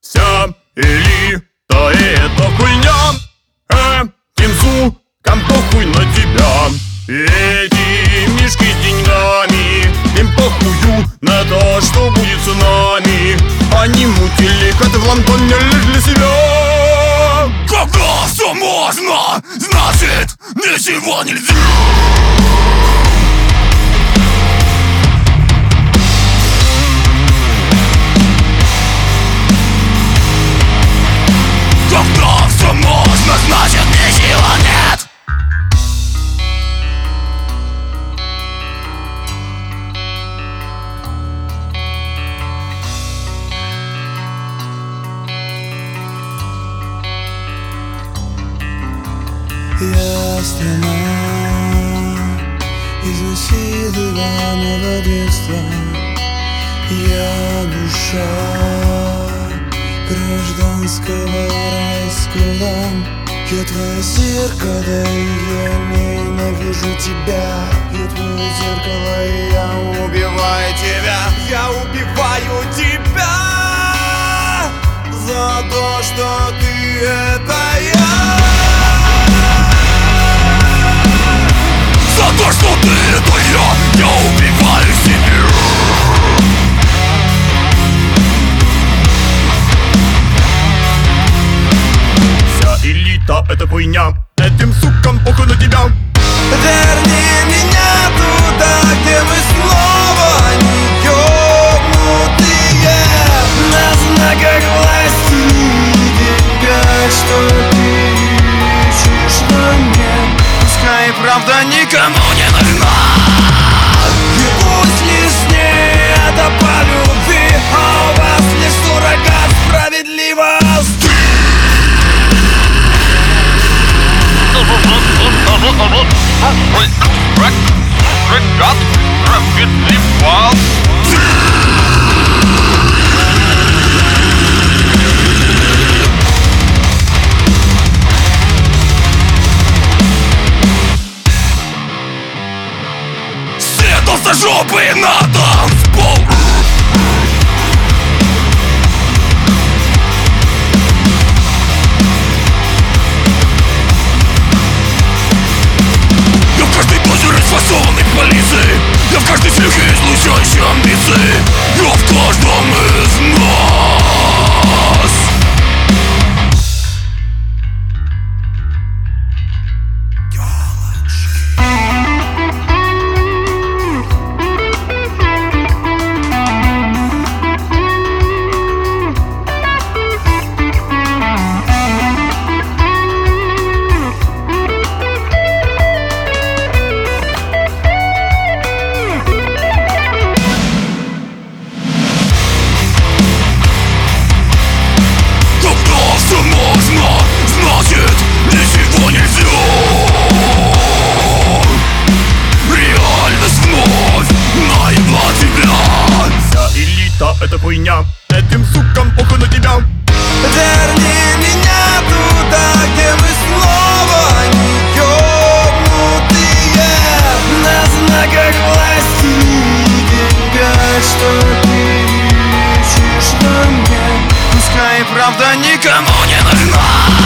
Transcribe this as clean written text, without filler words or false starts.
Вся элита — это хуйня. Этим сукам похуй на тебя. Эти мешки с деньгами, им похую на то, что будет с нами. Они мутили коты в лампоне лишь для себя. Когда все можно, значит ничего нельзя. Когда все можно, значит ничего нет. Я страна изнасилованного детства. Я душа гражданского раскола. Я твое зеркало, и я ненавижу тебя. Я твое зеркало, и я убиваю тебя. Я убиваю тебя за то, что ты — это я. За то, что ты — это я убиваю себя. Вся элита — это хуйня. Этим сукам похуй на тебя. Верни меня туда, где мы снова не ёбнутые. На знаках власти и деньгах, что ты ищешь во мне. Пускай и правда никому не нужна. И пусть лишнее это по любви, а у вас лишь суррогат справедливости. Суррогат справедливости. Толстожопые на танцпол. Я в каждой дозе расфасованной полиции. Я в каждой психе излучающей амбиции. Я в каждом из нас. Значит, ничего нельзя. Реальность вновь наебла тебя. Вся элита — это хуйня. Этим сукам похуй на тебя. Верни меня туда, где мы снова не ёбнутые. На знаках власти и деньгах, что ты ищешь во мне. Пускай и правда никому не нужна.